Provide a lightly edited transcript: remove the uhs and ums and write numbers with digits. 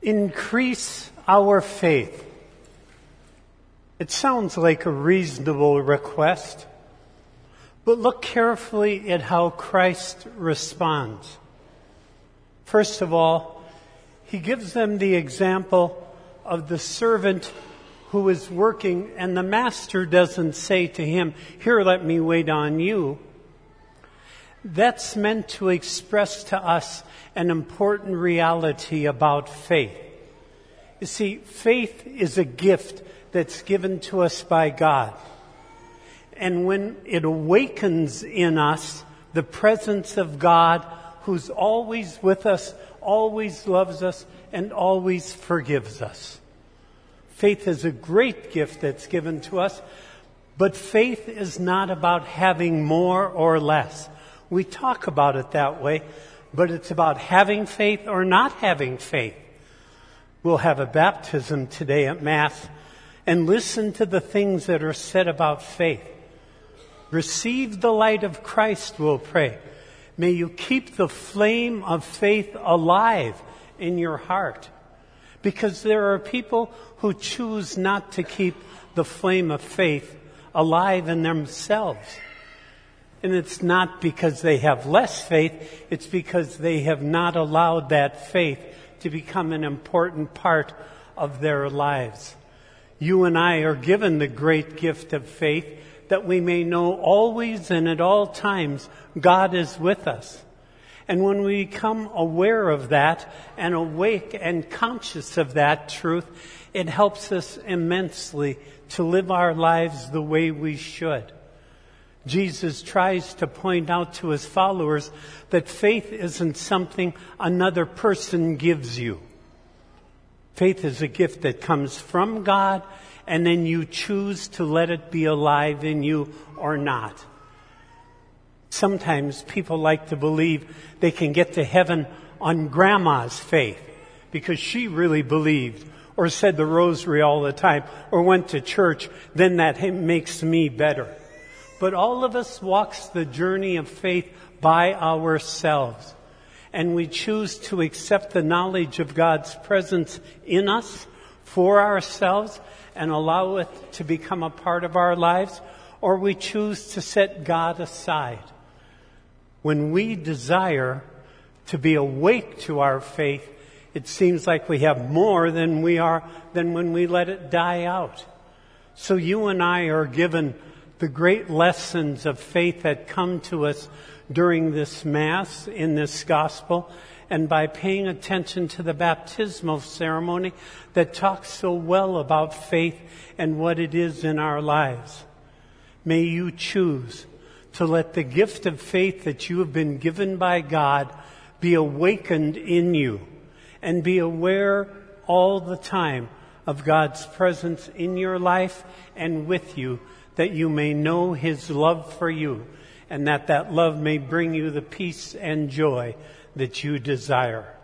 Increase our faith. It sounds like a reasonable request, but look carefully at how Christ responds. First of all, he gives them the example of the servant who is working, and the master doesn't say to him, "Here, let me wait on you." That's meant to express to us an important reality about faith. You see, faith is a gift that's given to us by God. And when it awakens in us the presence of God, who's always with us, always loves us, and always forgives us. Faith is a great gift that's given to us, but faith is not about having more or less. We talk about it that way, but it's about having faith or not having faith. We'll have a baptism today at Mass, and listen to the things that are said about faith. Receive the light of Christ, we'll pray. May you keep the flame of faith alive in your heart. Because there are people who choose not to keep the flame of faith alive in themselves. And it's not because they have less faith, it's because they have not allowed that faith to become an important part of their lives. You and I are given the great gift of faith that we may know always and at all times God is with us. And when we become aware of that and awake and conscious of that truth, it helps us immensely to live our lives the way we should. Jesus tries to point out to his followers that faith isn't something another person gives you. Faith is a gift that comes from God, and then you choose to let it be alive in you or not. Sometimes people like to believe they can get to heaven on grandma's faith because she really believed or said the rosary all the time or went to church, then that makes me better. But all of us walks the journey of faith by ourselves. And we choose to accept the knowledge of God's presence in us for ourselves and allow it to become a part of our lives, or we choose to set God aside. When we desire to be awake to our faith, it seems like we have more than when we let it die out. So you and I are given the great lessons of faith that come to us during this Mass, in this Gospel, and by paying attention to the baptismal ceremony that talks so well about faith and what it is in our lives. May you choose to let the gift of faith that you have been given by God be awakened in you, and be aware all the time of God's presence in your life and with you, that you may know his love for you, and that love may bring you the peace and joy that you desire.